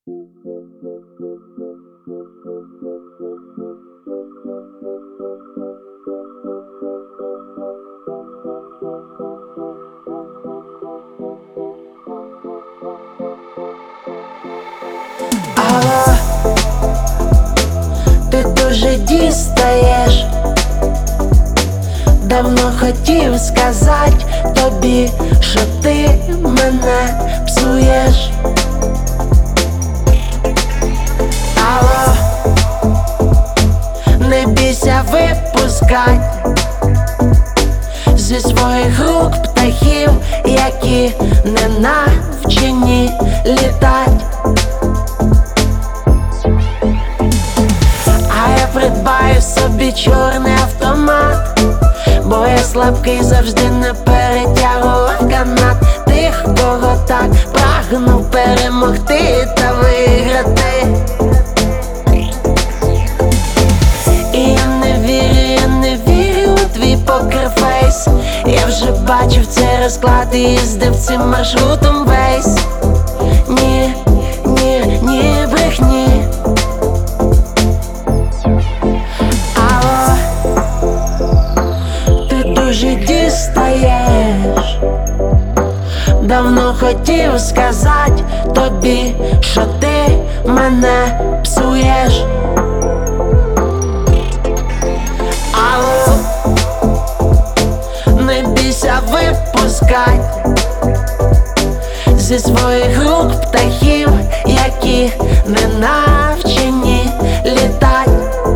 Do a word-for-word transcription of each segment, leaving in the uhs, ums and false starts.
Алло, ти дуже дістаєш. Давно хотів сказати тобі, що ти мене псуєш. Алло, не бійся випускать зі своїх рук птахів, які не навчені літать. А я придбаю собі чорний автомат, бо я слабкий, завжди не перетягував канат тих, кого так прагнув перемогти та виграти. І я не вірю, я не вірю у твій покерфейс. Я вже бачив цей розклад і їздив цим маршрутом весь. Ні, ні, ні, брехні. Алло, ти дуже дістаєш. Давно хотів сказати тобі, що ти мене псуєш. Алло, не бійся випускать зі своїх рук птахів, які не навчені літать.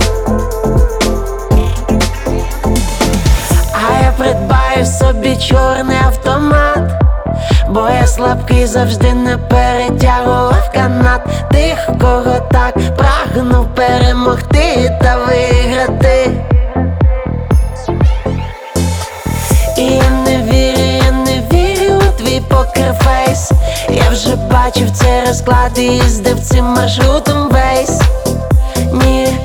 А я придбаю собі чорний автомат, бо я слабкий, завжди не перетягував канат тих, кого так прагнув перемогти та виграти. І я не вірю, я не вірю у твій покерфейс. Я вже бачив цей розклад і їздив цим маршрутом весь. Ні,